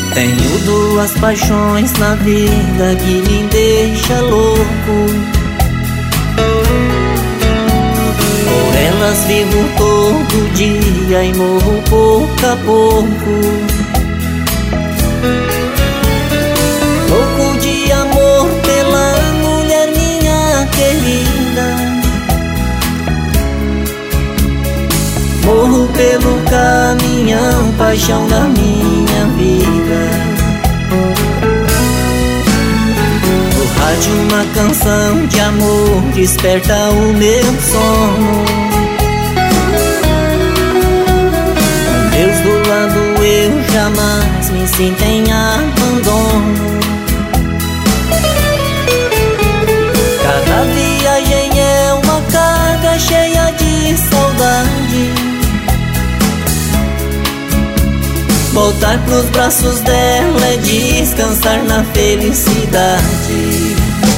Tenho duas paixões na vida que me deixa louco. Por elas vivo todo dia e morro pouco a pouco. Louco de amor pela mulher minha querida. Morro pelo caminhão, paixão da minha vida. No rádio uma canção de amor desperta o meu sono. Com Deus do lado eu jamais me sinto em abandono. Cada viagem é uma carga cheia de saudade. Voltar pros braços dela é descansar na felicidade.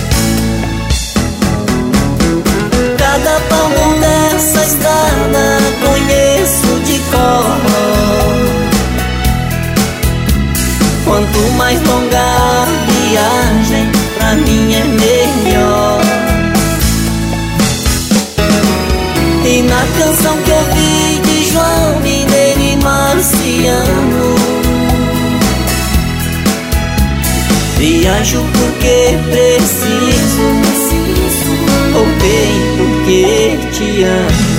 Cada palmo dessa estrada conheço de cor. Quanto mais longa a viagem, pra mim é melhor. E na canção que ouvi de João Mineiro e Marciano, viajo porque preciso, voltei porque te amo.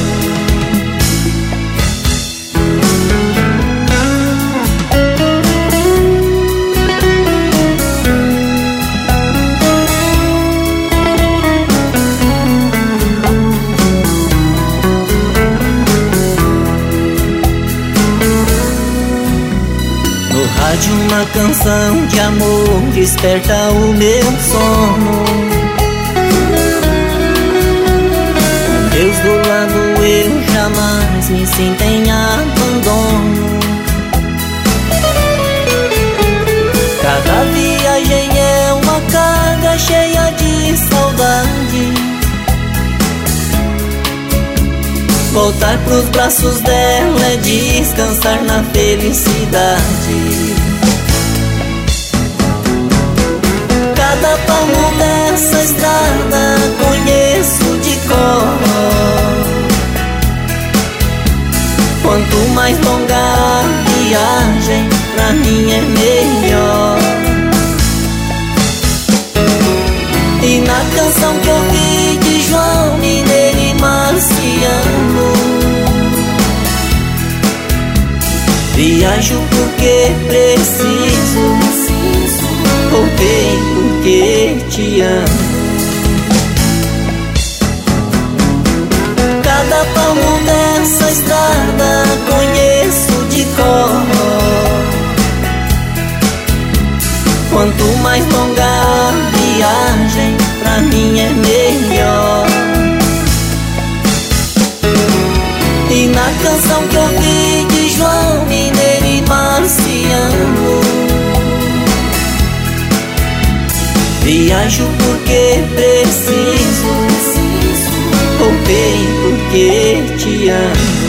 Rádio uma canção de amor desperta o meu sono. Com Deus do lado eu jamais me sinto em abandono. Cada viagem é uma carga cheia de saudade. Voltar pros braços dela é descansar na felicidade. Cada palmo dessa estrada conheço de cor. Quanto mais longa a viagem, pra mim é melhor. E na canção que eu vi de João Mineiro e Marciano, viajo porque preciso, voltei porque te amo. Cada palmo dessa estrada conheço de cor. Quanto mais longa a viagem, pra mim é melhor. E na canção que eu vi de João Mineiro e Marciano, viajo porque preciso, voltei porque te amo.